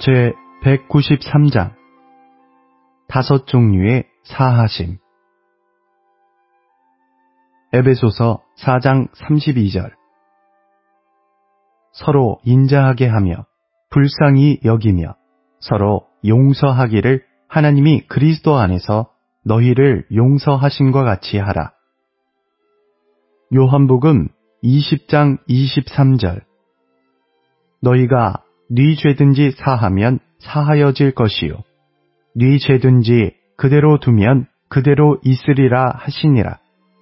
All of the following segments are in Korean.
제 193장 다섯 종류의 사하심. 에베소서 4장 32절. 서로 인자하게 하며 불쌍히 여기며 서로 용서하기를 하나님이 그리스도 안에서 너희를 용서하심과 같이 하라. 요한복음 20장 23절. 너희가 네 죄든지 사하면 사하여질 것이요 네 죄든지 그대로 두면 그대로 있으리라 하시니라.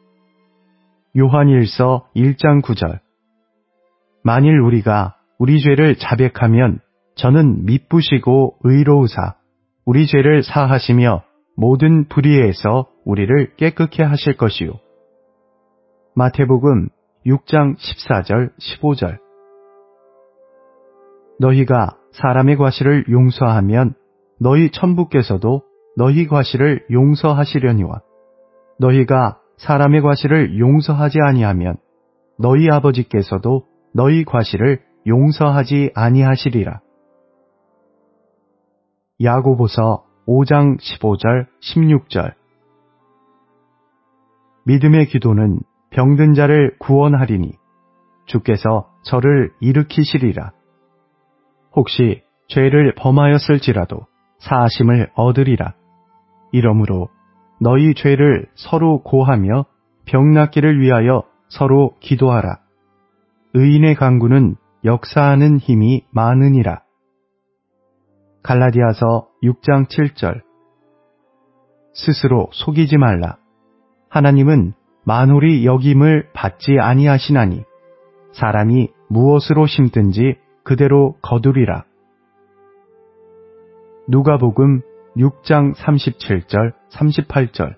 요한일서 1장 9절. 만일 우리가 우리 죄를 자백하면 저는 미쁘시고 의로우사 우리 죄를 사하시며 모든 불의에서 우리를 깨끗게 하실 것이요. 마태복음 6장 14절 15절. 너희가 사람의 과실을 용서하면 너희 천부께서도 너희 과실을 용서하시려니와 너희가 사람의 과실을 용서하지 아니하면 너희 아버지께서도 너희 과실을 용서하지 아니하시리라. 야고보서 5장 15절 16절. 믿음의 기도는 병든 자를 구원하리니 주께서 저를 일으키시리라. 혹시 죄를 범하였을지라도 사하심을 얻으리라. 이러므로 너희 죄를 서로 고하며 병 낫기를 위하여 서로 기도하라. 의인의 간구는 역사하는 힘이 많으니라. 갈라디아서 6장 7절. 스스로 속이지 말라. 하나님은 만홀이 여김을 받지 아니하시나니 사람이 무엇으로 심든지 그대로 거두리라. 누가복음 6장 37절 38절.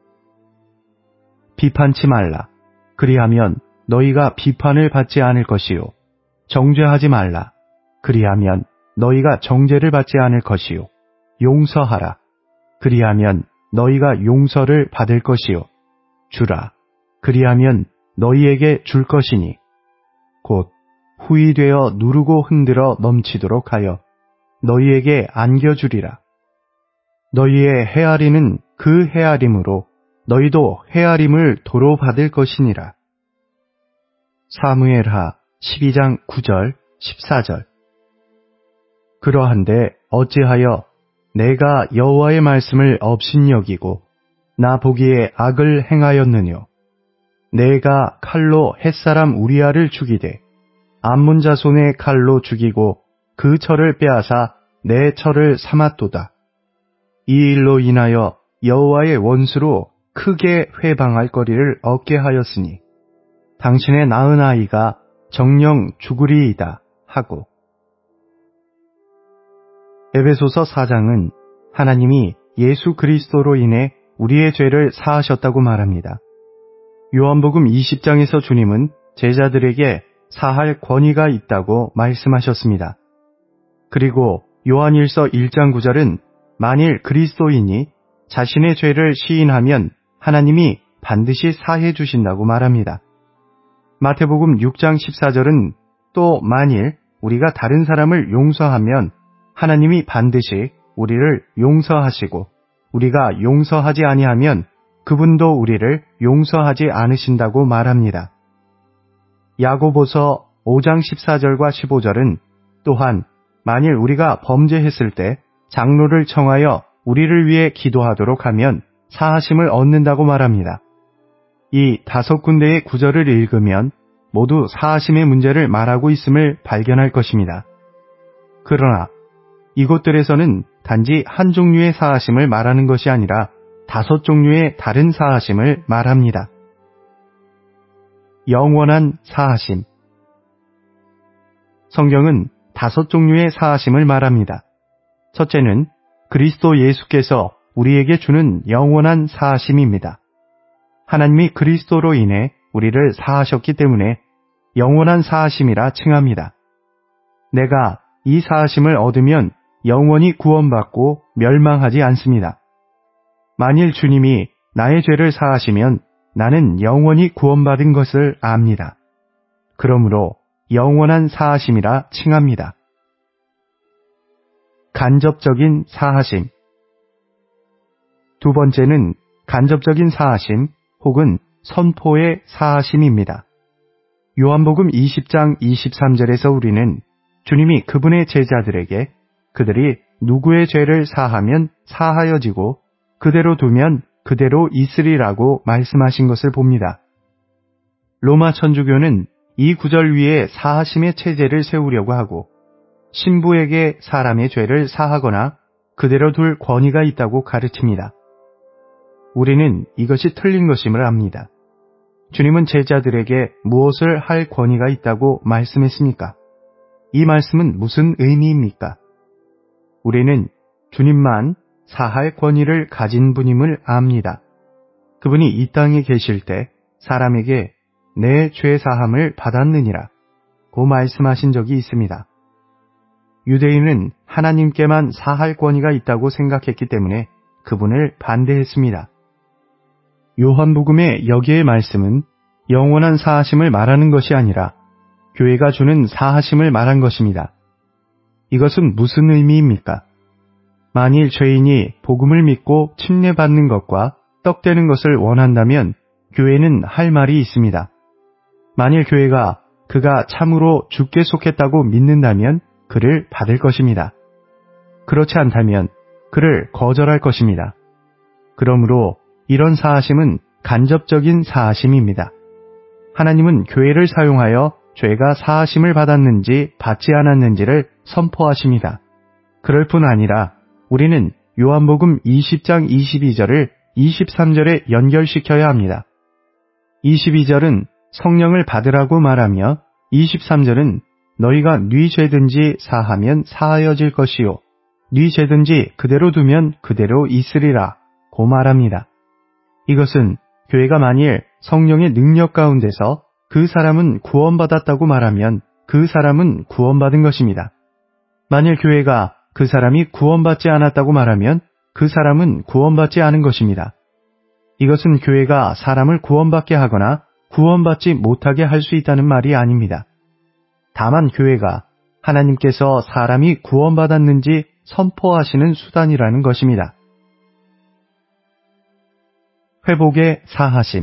비판치 말라. 그리하면 너희가 비판을 받지 않을 것이요 정죄하지 말라. 그리하면 너희가 정죄를 받지 않을 것이요 용서하라. 그리하면 너희가 용서를 받을 것이요 주라. 그리하면 너희에게 줄 것이니 곧 후이되어 누르고 흔들어 넘치도록 하여 너희에게 안겨주리라. 너희의 헤아리는 그 헤아림으로 너희도 헤아림을 도로 받을 것이니라. 사무엘하 12장 9절 14절. 그러한데 어찌하여 내가 여호와의 말씀을 업신여기고 나 보기에 악을 행하였느뇨. 내가 칼로 햇사람 우리아를 죽이되 암몬 자손의 칼로 죽이고 그 철을 빼앗아 내 철을 삼았도다. 이 일로 인하여 여호와의 원수로 크게 회방할 거리를 얻게 하였으니 당신의 낳은 아이가 정령 죽으리이다 하고. 에베소서 4장은 하나님이 예수 그리스도로 인해 우리의 죄를 사하셨다고 말합니다. 요한복음 20장에서 주님은 제자들에게 사할 권위가 있다고 말씀하셨습니다. 그리고 요한일서 1장 9절은 만일 그리스도인이 자신의 죄를 시인하면 하나님이 반드시 사해 주신다고 말합니다. 마태복음 6장 14절은 또 만일 우리가 다른 사람을 용서하면 하나님이 반드시 우리를 용서하시고 우리가 용서하지 아니하면 그분도 우리를 용서하지 않으신다고 말합니다. 야고보서 5장 14절과 15절은 또한 만일 우리가 범죄했을 때 장로를 청하여 우리를 위해 기도하도록 하면 사하심을 얻는다고 말합니다. 이 다섯 군데의 구절을 읽으면 모두 사하심의 문제를 말하고 있음을 발견할 것입니다. 그러나 이곳들에서는 단지 한 종류의 사하심을 말하는 것이 아니라 다섯 종류의 다른 사하심을 말합니다. 영원한 사하심. 성경은 다섯 종류의 사하심을 말합니다. 첫째는 그리스도 예수께서 우리에게 주는 영원한 사하심입니다. 하나님이 그리스도로 인해 우리를 사하셨기 때문에 영원한 사하심이라 칭합니다. 내가 이 사하심을 얻으면 영원히 구원받고 멸망하지 않습니다. 만일 주님이 나의 죄를 사하시면 나는 영원히 구원받은 것을 압니다. 그러므로 영원한 사하심이라 칭합니다. 간접적인 사하심. 두 번째는 간접적인 사하심 혹은 선포의 사하심입니다. 요한복음 20장 23절에서 우리는 주님이 그분의 제자들에게 그들이 누구의 죄를 사하면 사하여지고 그대로 두면 그대로 있으리라고 말씀하신 것을 봅니다. 로마 천주교는 이 구절 위에 사하심의 체제를 세우려고 하고 신부에게 사람의 죄를 사하거나 그대로 둘 권위가 있다고 가르칩니다. 우리는 이것이 틀린 것임을 압니다. 주님은 제자들에게 무엇을 할 권위가 있다고 말씀했습니까? 이 말씀은 무슨 의미입니까? 우리는 주님만 사할 권위를 가진 분임을 압니다. 그분이 이 땅에 계실 때 사람에게 내 죄 사함을 받았느니라 고 말씀하신 적이 있습니다. 유대인은 하나님께만 사할 권위가 있다고 생각했기 때문에 그분을 반대했습니다. 요한복음의 여기의 말씀은 영원한 사하심을 말하는 것이 아니라 교회가 주는 사하심을 말한 것입니다. 이것은 무슨 의미입니까? 만일 죄인이 복음을 믿고 침례받는 것과 떡되는 것을 원한다면 교회는 할 말이 있습니다. 만일 교회가 그가 참으로 주께 속했다고 믿는다면 그를 받을 것입니다. 그렇지 않다면 그를 거절할 것입니다. 그러므로 이런 사하심은 간접적인 사하심입니다. 하나님은 교회를 사용하여 죄가 사하심을 받았는지 받지 않았는지를 선포하십니다. 그럴 뿐 아니라 우리는 요한복음 20장 22절을 23절에 연결시켜야 합니다. 22절은 성령을 받으라고 말하며 23절은 너희가 네 죄든지 사하면 사하여질 것이요 네 죄든지 그대로 두면 그대로 있으리라 고 말합니다. 이것은 교회가 만일 성령의 능력 가운데서 그 사람은 구원받았다고 말하면 그 사람은 구원받은 것입니다. 만일 교회가 그 사람이 구원받지 않았다고 말하면 그 사람은 구원받지 않은 것입니다. 이것은 교회가 사람을 구원받게 하거나 구원받지 못하게 할 수 있다는 말이 아닙니다. 다만 교회가 하나님께서 사람이 구원받았는지 선포하시는 수단이라는 것입니다. 회복의 사하심.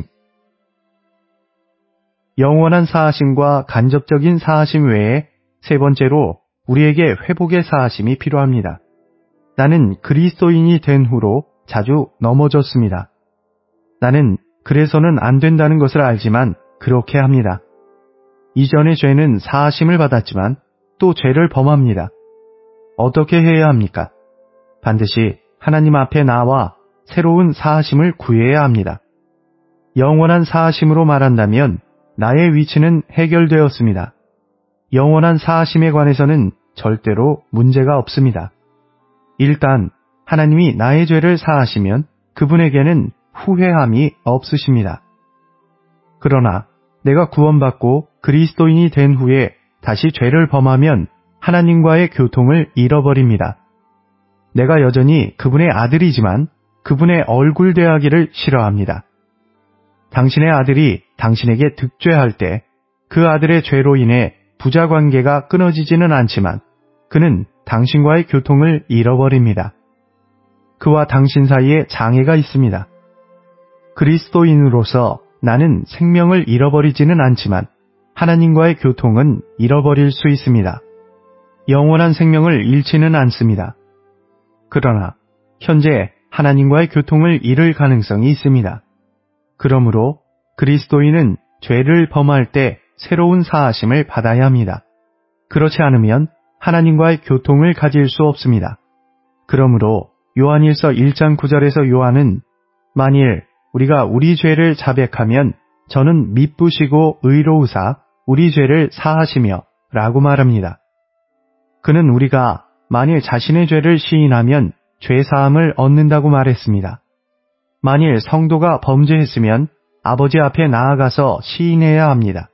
영원한 사하심과 간접적인 사하심 외에 세 번째로 우리에게 회복의 사하심이 필요합니다. 나는 그리스도인이 된 후로 자주 넘어졌습니다. 나는 그래서는 안 된다는 것을 알지만 그렇게 합니다. 이전의 죄는 사하심을 받았지만 또 죄를 범합니다. 어떻게 해야 합니까? 반드시 하나님 앞에 나와 새로운 사하심을 구해야 합니다. 영원한 사하심으로 말한다면 나의 위치는 해결되었습니다. 영원한 사하심에 관해서는 절대로 문제가 없습니다. 일단 하나님이 나의 죄를 사하시면 그분에게는 후회함이 없으십니다. 그러나 내가 구원받고 그리스도인이 된 후에 다시 죄를 범하면 하나님과의 교통을 잃어버립니다. 내가 여전히 그분의 아들이지만 그분의 얼굴 대하기를 싫어합니다. 당신의 아들이 당신에게 득죄할 때 그 아들의 죄로 인해 부자 관계가 끊어지지는 않지만 그는 당신과의 교통을 잃어버립니다. 그와 당신 사이에 장애가 있습니다. 그리스도인으로서 나는 생명을 잃어버리지는 않지만 하나님과의 교통은 잃어버릴 수 있습니다. 영원한 생명을 잃지는 않습니다. 그러나 현재 하나님과의 교통을 잃을 가능성이 있습니다. 그러므로 그리스도인은 죄를 범할 때 새로운 사하심을 받아야 합니다. 그렇지 않으면 하나님과의 교통을 가질 수 없습니다. 그러므로 요한일서 1장 9절에서 요한은 만일 우리가 우리 죄를 자백하면 저는 미쁘시고 의로우사 우리 죄를 사하시며 라고 말합니다. 그는 우리가 만일 자신의 죄를 시인하면 죄사함을 얻는다고 말했습니다. 만일 성도가 범죄했으면 아버지 앞에 나아가서 시인해야 합니다.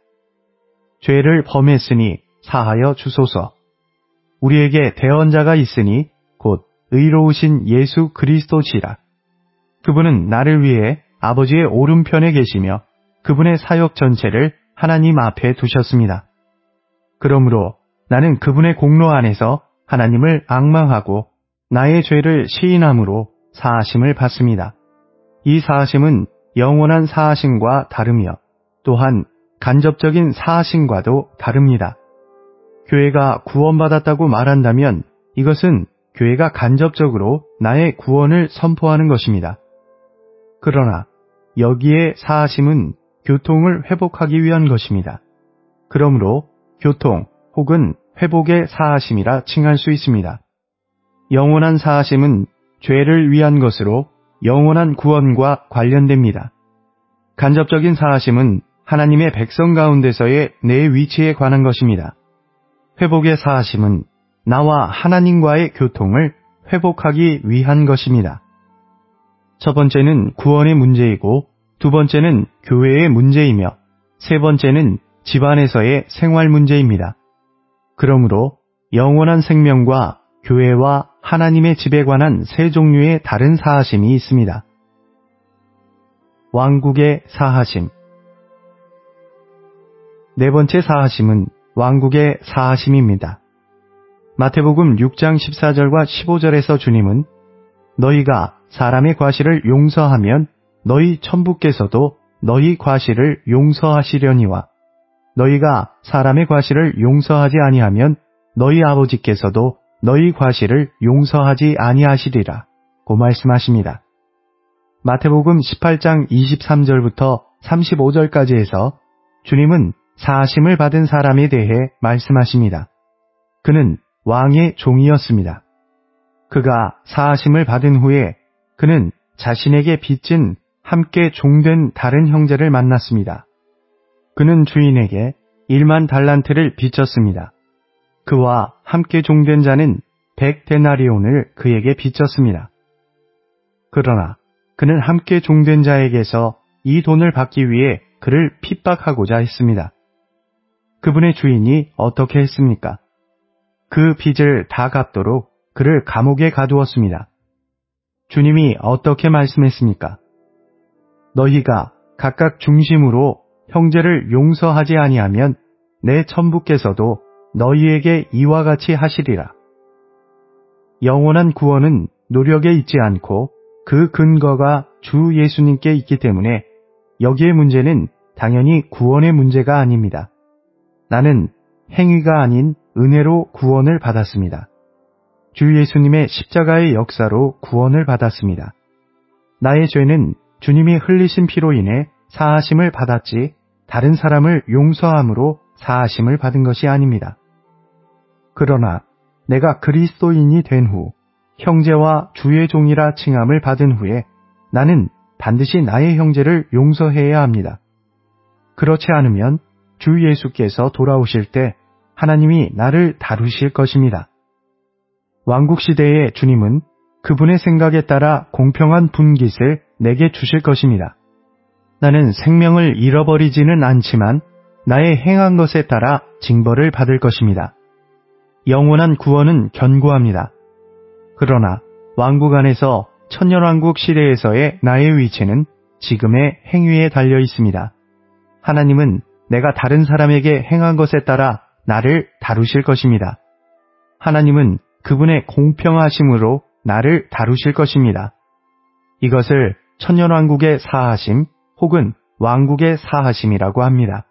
죄를 범했으니 사하여 주소서. 우리에게 대언자가 있으니 곧 의로우신 예수 그리스도시라. 그분은 나를 위해 아버지의 오른편에 계시며 그분의 사역 전체를 하나님 앞에 두셨습니다. 그러므로 나는 그분의 공로 안에서 하나님을 앙망하고 나의 죄를 시인함으로 사하심을 받습니다. 이 사하심은 영원한 사하심과 다르며 또한 간접적인 사하심과도 다릅니다. 교회가 구원받았다고 말한다면 이것은 교회가 간접적으로 나의 구원을 선포하는 것입니다. 그러나 여기에 사하심은 교통을 회복하기 위한 것입니다. 그러므로 교통 혹은 회복의 사하심이라 칭할 수 있습니다. 영원한 사하심은 죄를 위한 것으로 영원한 구원과 관련됩니다. 간접적인 사하심은 하나님의 백성 가운데서의 내 위치에 관한 것입니다. 회복의 사하심은 나와 하나님과의 교통을 회복하기 위한 것입니다. 첫 번째는 구원의 문제이고 두 번째는 교회의 문제이며 세 번째는 집안에서의 생활 문제입니다. 그러므로 영원한 생명과 교회와 하나님의 집에 관한 세 종류의 다른 사하심이 있습니다. 왕국의 사하심. 네 번째 사하심은 왕국의 사하심입니다. 마태복음 6장 14절과 15절에서 주님은 너희가 사람의 과실을 용서하면 너희 천부께서도 너희 과실을 용서하시려니와 너희가 사람의 과실을 용서하지 아니하면 너희 아버지께서도 너희 과실을 용서하지 아니하시리라 고 말씀하십니다. 마태복음 18장 23절부터 35절까지 해서 주님은 사하심을 받은 사람에 대해 말씀하십니다. 그는 왕의 종이었습니다. 그가 사하심을 받은 후에 그는 자신에게 빚진 함께 종된 다른 형제를 만났습니다. 그는 주인에게 1만 달란트를 빚졌습니다. 그와 함께 종된 자는 100데나리온을 그에게 빚졌습니다. 그러나 그는 함께 종된 자에게서 이 돈을 받기 위해 그를 핍박하고자 했습니다. 그분의 주인이 어떻게 했습니까? 그 빚을 다 갚도록 그를 감옥에 가두었습니다. 주님이 어떻게 말씀했습니까? 너희가 각각 중심으로 형제를 용서하지 아니하면 내 천부께서도 너희에게 이와 같이 하시리라. 영원한 구원은 노력에 있지 않고 그 근거가 주 예수님께 있기 때문에 여기의 문제는 당연히 구원의 문제가 아닙니다. 나는 행위가 아닌 은혜로 구원을 받았습니다. 주 예수님의 십자가의 역사로 구원을 받았습니다. 나의 죄는 주님이 흘리신 피로 인해 사하심을 받았지 다른 사람을 용서함으로 사하심을 받은 것이 아닙니다. 그러나 내가 그리스도인이 된 후 형제와 주의 종이라 칭함을 받은 후에 나는 반드시 나의 형제를 용서해야 합니다. 그렇지 않으면 주 예수께서 돌아오실 때 하나님이 나를 다루실 것입니다. 왕국시대의 주님은 그분의 생각에 따라 공평한 분깃을 내게 주실 것입니다. 나는 생명을 잃어버리지는 않지만 나의 행한 것에 따라 징벌을 받을 것입니다. 영원한 구원은 견고합니다. 그러나 왕국 안에서 천년왕국 시대에서의 나의 위치는 지금의 행위에 달려 있습니다. 하나님은 내가 다른 사람에게 행한 것에 따라 나를 다루실 것입니다. 하나님은 그분의 공평하심으로 나를 다루실 것입니다. 이것을 천년왕국의 사하심 혹은 왕국의 사하심이라고 합니다.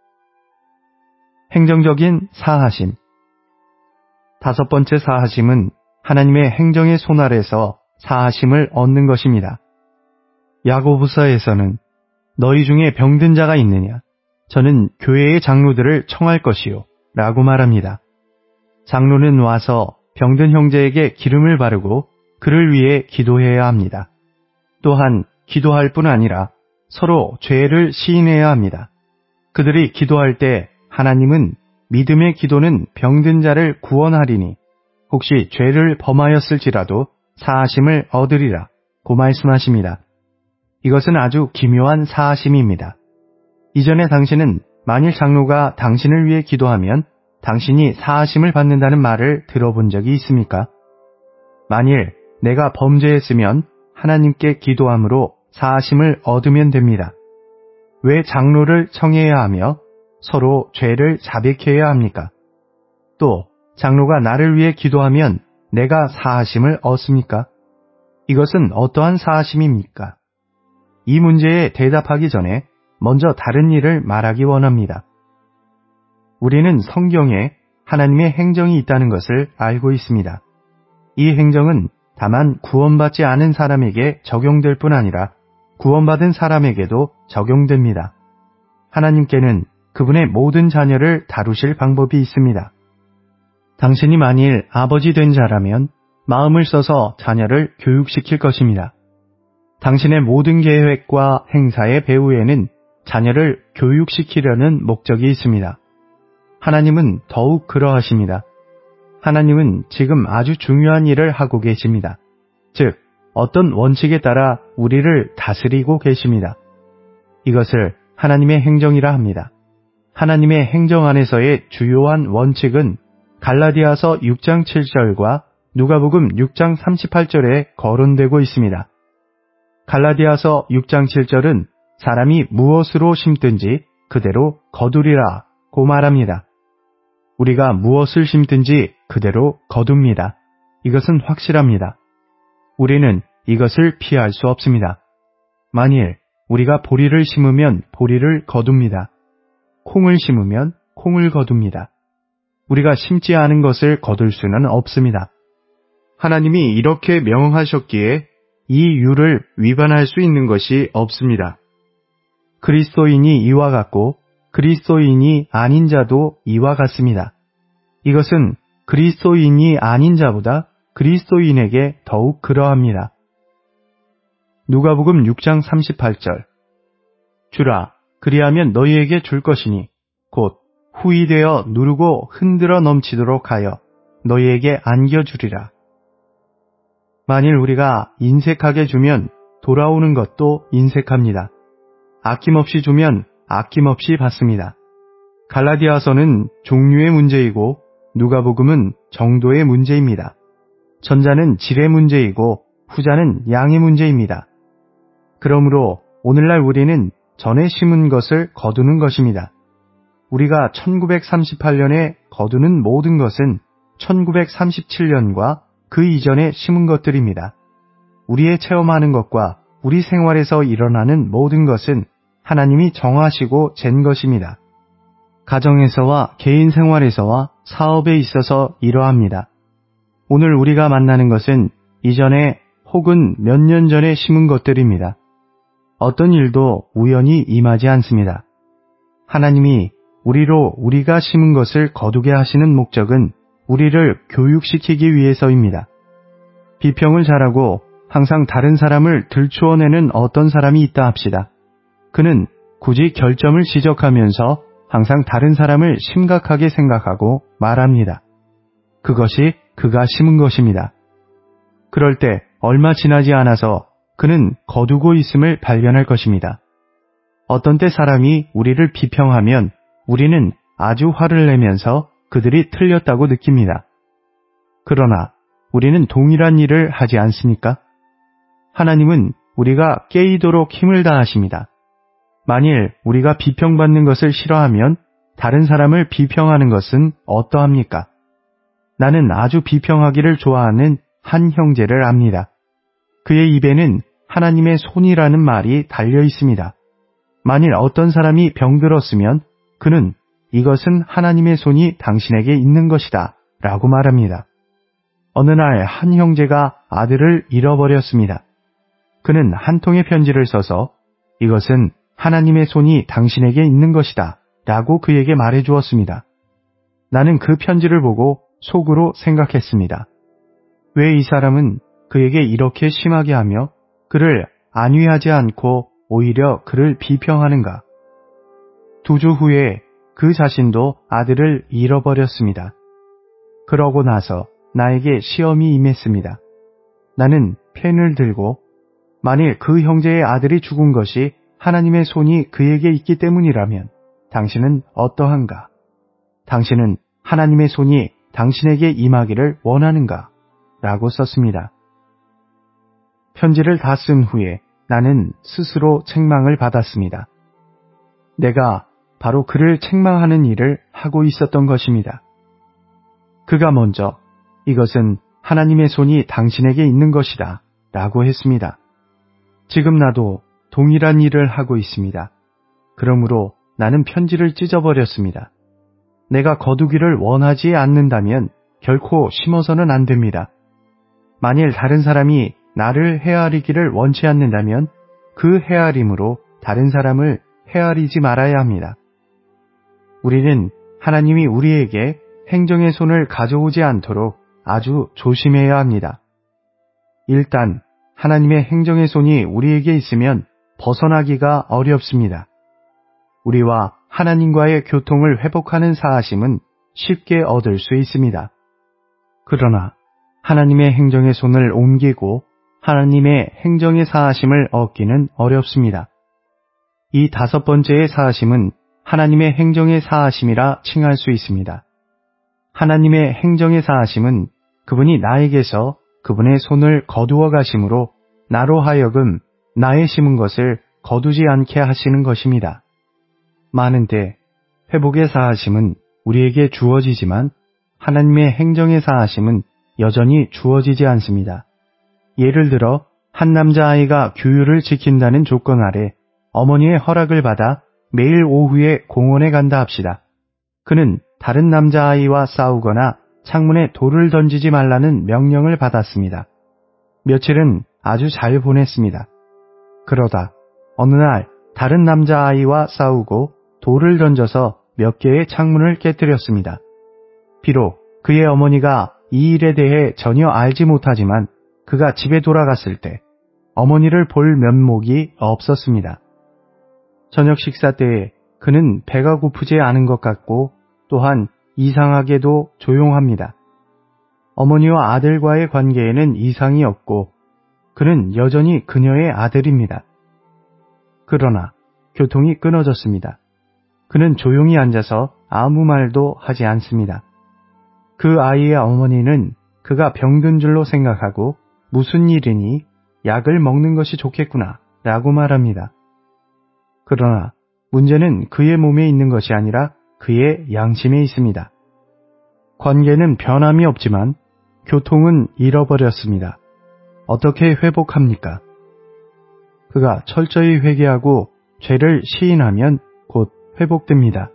행정적인 사하심. 다섯 번째 사하심은 하나님의 행정의 손 아래서 사하심을 얻는 것입니다. 야고보서에서는 너희 중에 병든 자가 있느냐? 저는 교회의 장로들을 청할 것이요 라고 말합니다. 장로는 와서 병든 형제에게 기름을 바르고 그를 위해 기도해야 합니다. 또한 기도할 뿐 아니라 서로 죄를 시인해야 합니다. 그들이 기도할 때 하나님은 믿음의 기도는 병든 자를 구원하리니 혹시 죄를 범하였을지라도 사하심을 얻으리라 고 말씀하십니다. 이것은 아주 기묘한 사하심입니다. 이전에 당신은 만일 장로가 당신을 위해 기도하면 당신이 사하심을 받는다는 말을 들어본 적이 있습니까? 만일 내가 범죄했으면 하나님께 기도함으로 사하심을 얻으면 됩니다. 왜 장로를 청해야 하며 서로 죄를 자백해야 합니까? 또 장로가 나를 위해 기도하면 내가 사하심을 얻습니까? 이것은 어떠한 사하심입니까? 이 문제에 대답하기 전에 먼저 다른 일을 말하기 원합니다. 우리는 성경에 하나님의 행정이 있다는 것을 알고 있습니다. 이 행정은 다만 구원받지 않은 사람에게 적용될 뿐 아니라 구원받은 사람에게도 적용됩니다. 하나님께는 그분의 모든 자녀를 다루실 방법이 있습니다. 당신이 만일 아버지 된 자라면 마음을 써서 자녀를 교육시킬 것입니다. 당신의 모든 계획과 행사의 배후에는 자녀를 교육시키려는 목적이 있습니다. 하나님은 더욱 그러하십니다. 하나님은 지금 아주 중요한 일을 하고 계십니다. 즉, 어떤 원칙에 따라 우리를 다스리고 계십니다. 이것을 하나님의 행정이라 합니다. 하나님의 행정 안에서의 주요한 원칙은 갈라디아서 6장 7절과 누가복음 6장 38절에 거론되고 있습니다. 갈라디아서 6장 7절은 사람이 무엇으로 심든지 그대로 거두리라고 말합니다. 우리가 무엇을 심든지 그대로 거둡니다. 이것은 확실합니다. 우리는 이것을 피할 수 없습니다. 만일 우리가 보리를 심으면 보리를 거둡니다. 콩을 심으면 콩을 거둡니다. 우리가 심지 않은 것을 거둘 수는 없습니다. 하나님이 이렇게 명하셨기에 이 율을 위반할 수 있는 것이 없습니다. 그리스도인이 이와 같고 그리스도인이 아닌 자도 이와 같습니다. 이것은 그리스도인이 아닌 자보다 그리스도인에게 더욱 그러합니다. 누가복음 6장 38절 주라 그리하면 너희에게 줄 것이니 곧 후이되어 누르고 흔들어 넘치도록 하여 너희에게 안겨주리라. 만일 우리가 인색하게 주면 돌아오는 것도 인색합니다. 아낌없이 주면 아낌없이 받습니다. 갈라디아서는 종류의 문제이고 누가복음은 정도의 문제입니다. 전자는 질의 문제이고 후자는 양의 문제입니다. 그러므로 오늘날 우리는 전에 심은 것을 거두는 것입니다. 우리가 1938년에 거두는 모든 것은 1937년과 그 이전에 심은 것들입니다. 우리의 체험하는 것과 우리 생활에서 일어나는 모든 것은 하나님이 정하시고 잰 것입니다. 가정에서와 개인 생활에서와 사업에 있어서 이러합니다. 오늘 우리가 만나는 것은 이전에 혹은 몇 년 전에 심은 것들입니다. 어떤 일도 우연히 임하지 않습니다. 하나님이 우리로 우리가 심은 것을 거두게 하시는 목적은 우리를 교육시키기 위해서입니다. 비평을 잘하고 항상 다른 사람을 들추어내는 어떤 사람이 있다 합시다. 그는 굳이 결점을 지적하면서 항상 다른 사람을 심각하게 생각하고 말합니다. 그것이 그가 심은 것입니다. 그럴 때 얼마 지나지 않아서 그는 거두고 있음을 발견할 것입니다. 어떤 때 사람이 우리를 비평하면 우리는 아주 화를 내면서 그들이 틀렸다고 느낍니다. 그러나 우리는 동일한 일을 하지 않습니까? 하나님은 우리가 깨이도록 힘을 다하십니다. 만일 우리가 비평받는 것을 싫어하면 다른 사람을 비평하는 것은 어떠합니까? 나는 아주 비평하기를 좋아하는 한 형제를 압니다. 그의 입에는 하나님의 손이라는 말이 달려 있습니다. 만일 어떤 사람이 병들었으면 그는 이것은 하나님의 손이 당신에게 있는 것이다 라고 말합니다. 어느 날 한 형제가 아들을 잃어버렸습니다. 그는 한 통의 편지를 써서 이것은 하나님의 손이 당신에게 있는 것이다 라고 그에게 말해 주었습니다. 나는 그 편지를 보고 속으로 생각했습니다. 왜 이 사람은 그에게 이렇게 심하게 하며 그를 안위하지 않고 오히려 그를 비평하는가? 2주 후에 그 자신도 아들을 잃어버렸습니다. 그러고 나서 나에게 시험이 임했습니다. 나는 펜을 들고 만일 그 형제의 아들이 죽은 것이 하나님의 손이 그에게 있기 때문이라면 당신은 어떠한가? 당신은 하나님의 손이 당신에게 임하기를 원하는가? 라고 썼습니다. 편지를 다 쓴 후에 나는 스스로 책망을 받았습니다. 내가 바로 그를 책망하는 일을 하고 있었던 것입니다. 그가 먼저 이것은 하나님의 손이 당신에게 있는 것이다 라고 했습니다. 지금 나도 동일한 일을 하고 있습니다. 그러므로 나는 편지를 찢어버렸습니다. 내가 거두기를 원하지 않는다면 결코 심어서는 안 됩니다. 만일 다른 사람이 나를 헤아리기를 원치 않는다면 그 헤아림으로 다른 사람을 헤아리지 말아야 합니다. 우리는 하나님이 우리에게 행정의 손을 가져오지 않도록 아주 조심해야 합니다. 일단 하나님의 행정의 손이 우리에게 있으면 벗어나기가 어렵습니다. 우리와 하나님과의 교통을 회복하는 사하심은 쉽게 얻을 수 있습니다. 그러나 하나님의 행정의 손을 옮기고 하나님의 행정의 사하심을 얻기는 어렵습니다. 이 5번째의 사하심은 하나님의 행정의 사하심이라 칭할 수 있습니다. 하나님의 행정의 사하심은 그분이 나에게서 그분의 손을 거두어 가심으로 나로 하여금 나의 심은 것을 거두지 않게 하시는 것입니다. 많은데 회복의 사하심은 우리에게 주어지지만 하나님의 행정의 사하심은 여전히 주어지지 않습니다. 예를 들어 한 남자아이가 규율을 지킨다는 조건 아래 어머니의 허락을 받아 매일 오후에 공원에 간다 합시다. 그는 다른 남자아이와 싸우거나 창문에 돌을 던지지 말라는 명령을 받았습니다. 며칠은 아주 잘 보냈습니다. 그러다 어느 날 다른 남자아이와 싸우고 돌을 던져서 몇 개의 창문을 깨뜨렸습니다. 비록 그의 어머니가 이 일에 대해 전혀 알지 못하지만 그가 집에 돌아갔을 때 어머니를 볼 면목이 없었습니다. 저녁 식사 때에 그는 배가 고프지 않은 것 같고 또한 이상하게도 조용합니다. 어머니와 아들과의 관계에는 이상이 없고 그는 여전히 그녀의 아들입니다. 그러나 교통이 끊어졌습니다. 그는 조용히 앉아서 아무 말도 하지 않습니다. 그 아이의 어머니는 그가 병든 줄로 생각하고 무슨 일이니 약을 먹는 것이 좋겠구나 라고 말합니다. 그러나 문제는 그의 몸에 있는 것이 아니라 그의 양심에 있습니다. 관계는 변함이 없지만 교통은 잃어버렸습니다. 어떻게 회복합니까? 그가 철저히 회개하고 죄를 시인하면 곧 회복됩니다.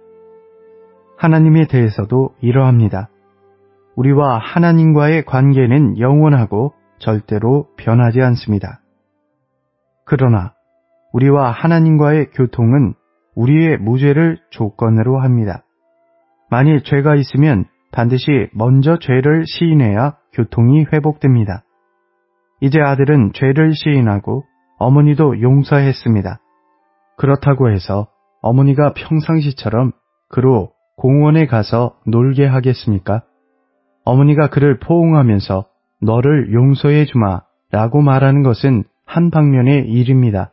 하나님에 대해서도 이러합니다. 우리와 하나님과의 관계는 영원하고 절대로 변하지 않습니다. 그러나 우리와 하나님과의 교통은 우리의 무죄를 조건으로 합니다. 만일 죄가 있으면 반드시 먼저 죄를 시인해야 교통이 회복됩니다. 이제 아들은 죄를 시인하고 어머니도 용서했습니다. 그렇다고 해서 어머니가 평상시처럼 그로 공원에 가서 놀게 하겠습니까? 어머니가 그를 포옹하면서 너를 용서해 주마 라고 말하는 것은 한 방면의 일입니다.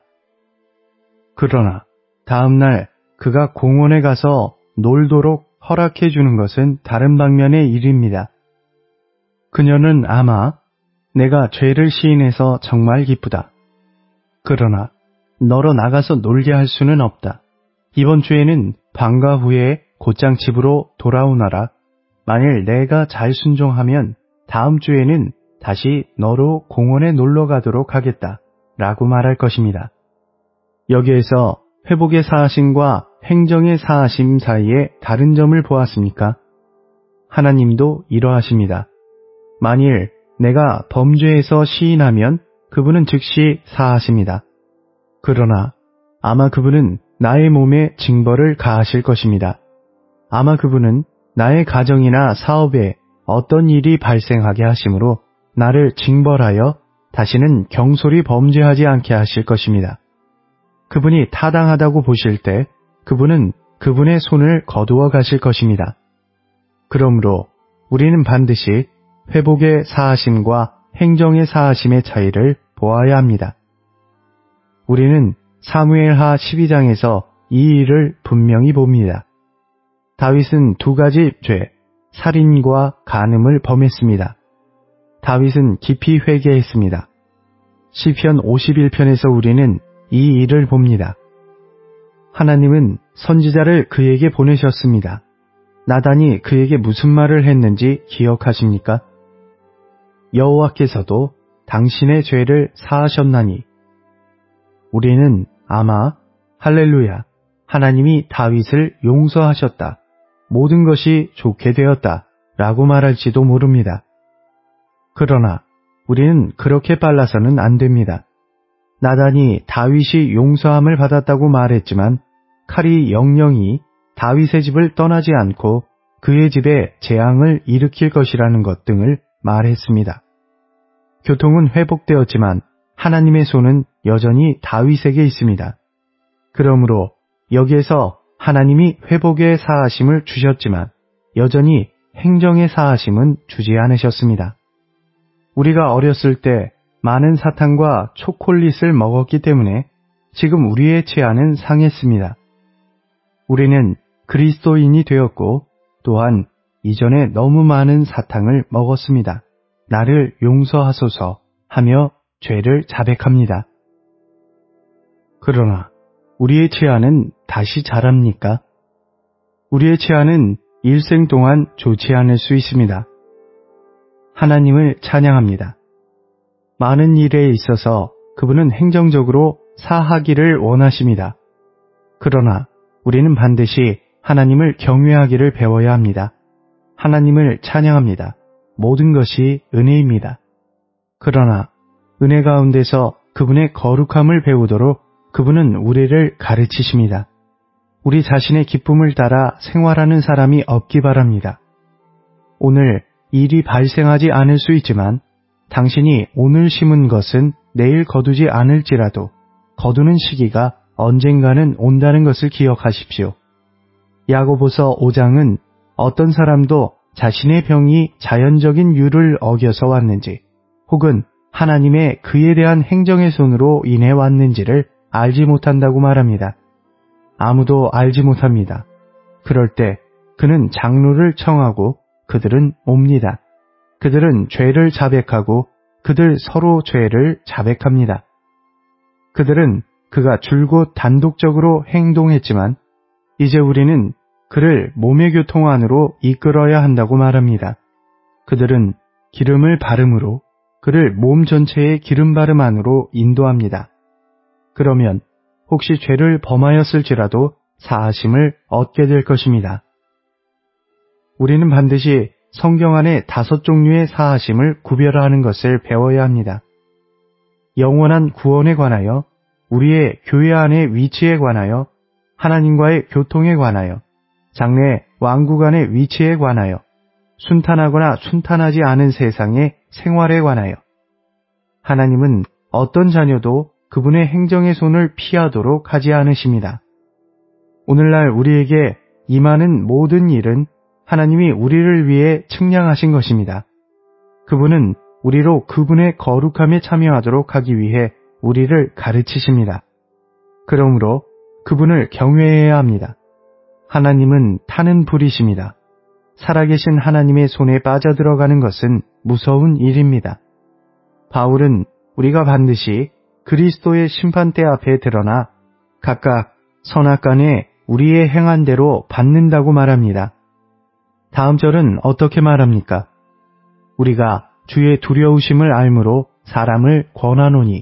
그러나 다음날 그가 공원에 가서 놀도록 허락해 주는 것은 다른 방면의 일입니다. 그녀는 아마 내가 죄를 시인해서 정말 기쁘다. 그러나 너로 나가서 놀게 할 수는 없다. 이번 주에는 방과 후에 곧장 집으로 돌아오너라. 만일 내가 잘 순종하면 다음 주에는 다시 너로 공원에 놀러 가도록 하겠다 라고 말할 것입니다. 여기에서 회복의 사하심과 행정의 사하심 사이에 다른 점을 보았습니까? 하나님도 이러하십니다. 만일 내가 범죄에서 시인하면 그분은 즉시 사하십니다. 그러나 아마 그분은 나의 몸에 징벌을 가하실 것입니다. 아마 그분은 나의 가정이나 사업에 어떤 일이 발생하게 하심으로 나를 징벌하여 다시는 경솔히 범죄하지 않게 하실 것입니다. 그분이 타당하다고 보실 때 그분은 그분의 손을 거두어 가실 것입니다. 그러므로 우리는 반드시 회복의 사하심과 행정의 사하심의 차이를 보아야 합니다. 우리는 사무엘하 12장에서 이 일을 분명히 봅니다. 다윗은 2가지 죄, 살인과 간음을 범했습니다. 다윗은 깊이 회개했습니다. 시편 51편에서 우리는 이 일을 봅니다. 하나님은 선지자를 그에게 보내셨습니다. 나단이 그에게 무슨 말을 했는지 기억하십니까? 여호와께서도 당신의 죄를 사하셨나니 우리는 아마 할렐루야 하나님이 다윗을 용서하셨다. 모든 것이 좋게 되었다. 라고 말할지도 모릅니다. 그러나 우리는 그렇게 빨라서는 안 됩니다. 나단이 다윗이 용서함을 받았다고 말했지만 칼이 영영이 다윗의 집을 떠나지 않고 그의 집에 재앙을 일으킬 것이라는 것 등을 말했습니다. 교통은 회복되었지만 하나님의 손은 여전히 다윗에게 있습니다. 그러므로 여기에서 하나님이 회복의 사하심을 주셨지만 여전히 행정의 사하심은 주지 않으셨습니다. 우리가 어렸을 때 많은 사탕과 초콜릿을 먹었기 때문에 지금 우리의 치아는 상했습니다. 우리는 그리스도인이 되었고 또한 이전에 너무 많은 사탕을 먹었습니다. 나를 용서하소서 하며 죄를 자백합니다. 그러나 우리의 치아는 다시 자랍니까? 우리의 치아는 일생 동안 좋지 않을 수 있습니다. 하나님을 찬양합니다. 많은 일에 있어서 그분은 행정적으로 사하기를 원하십니다. 그러나 우리는 반드시 하나님을 경외하기를 배워야 합니다. 하나님을 찬양합니다. 모든 것이 은혜입니다. 그러나 은혜 가운데서 그분의 거룩함을 배우도록 그분은 우리를 가르치십니다. 우리 자신의 기쁨을 따라 생활하는 사람이 없기 바랍니다. 오늘 일이 발생하지 않을 수 있지만 당신이 오늘 심은 것은 내일 거두지 않을지라도 거두는 시기가 언젠가는 온다는 것을 기억하십시오. 야고보서 5장은 어떤 사람도 자신의 병이 자연적인 유를 어겨서 왔는지 혹은 하나님의 그에 대한 행정의 손으로 인해 왔는지를 알지 못한다고 말합니다. 아무도 알지 못합니다. 그럴 때 그는 장로를 청하고 그들은 옵니다. 그들은 죄를 자백하고 그들 서로 죄를 자백합니다. 그들은 그가 줄곧 단독적으로 행동했지만 이제 우리는 그를 몸의 교통 안으로 이끌어야 한다고 말합니다. 그들은 기름을 바름으로 그를 몸 전체의 기름 바름 안으로 인도합니다. 그러면 혹시 죄를 범하였을지라도 사하심을 얻게 될 것입니다. 우리는 반드시 성경 안에 5종류의 사하심을 구별하는 것을 배워야 합니다. 영원한 구원에 관하여, 우리의 교회 안의 위치에 관하여, 하나님과의 교통에 관하여, 장래 왕국 안의 위치에 관하여, 순탄하거나 순탄하지 않은 세상의 생활에 관하여. 하나님은 어떤 자녀도 그분의 행정의 손을 피하도록 하지 않으십니다. 오늘날 우리에게 임하는 모든 일은 하나님이 우리를 위해 측량하신 것입니다. 그분은 우리로 그분의 거룩함에 참여하도록 하기 위해 우리를 가르치십니다. 그러므로 그분을 경외해야 합니다. 하나님은 타는 불이십니다. 살아계신 하나님의 손에 빠져들어가는 것은 무서운 일입니다. 바울은 우리가 반드시 그리스도의 심판대 앞에 드러나 각각 선악간에 우리의 행한 대로 받는다고 말합니다. 다음 절은 어떻게 말합니까? 우리가 주의 두려우심을 알므로 사람을 권하노니.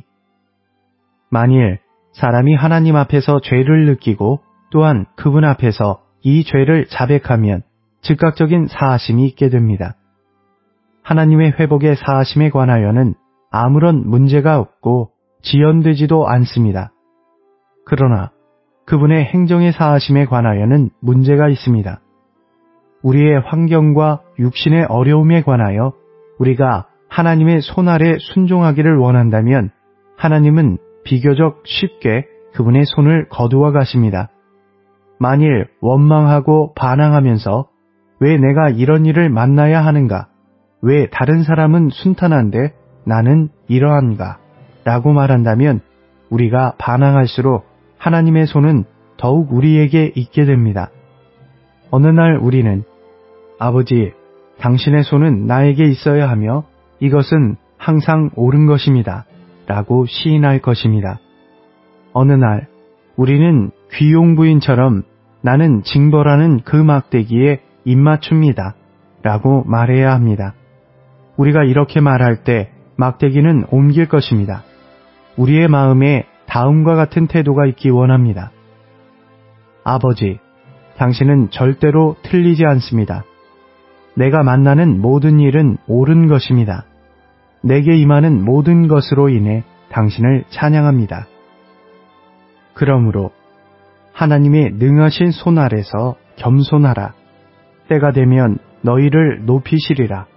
만일 사람이 하나님 앞에서 죄를 느끼고 또한 그분 앞에서 이 죄를 자백하면 즉각적인 사하심이 있게 됩니다. 하나님의 회복의 사하심에 관하여는 아무런 문제가 없고 지연되지도 않습니다. 그러나 그분의 행정의 사하심에 관하여는 문제가 있습니다. 우리의 환경과 육신의 어려움에 관하여 우리가 하나님의 손 아래 순종하기를 원한다면 하나님은 비교적 쉽게 그분의 손을 거두어 가십니다. 만일 원망하고 반항하면서 왜 내가 이런 일을 만나야 하는가? 왜 다른 사람은 순탄한데 나는 이러한가? 라고 말한다면 우리가 반항할수록 하나님의 손은 더욱 우리에게 있게 됩니다. 어느 날 우리는 아버지, 당신의 손은 나에게 있어야 하며 이것은 항상 옳은 것입니다. 라고 시인할 것입니다. 어느 날 우리는 귀용 부인처럼 나는 징벌하는 그 막대기에 입맞춥니다. 라고 말해야 합니다. 우리가 이렇게 말할 때 막대기는 옮길 것입니다. 우리의 마음에 다음과 같은 태도가 있기 원합니다. 아버지, 당신은 절대로 틀리지 않습니다. 내가 만나는 모든 일은 옳은 것입니다. 내게 임하는 모든 것으로 인해 당신을 찬양합니다. 그러므로 하나님의 능하신 손 아래서 겸손하라. 때가 되면 너희를 높이시리라.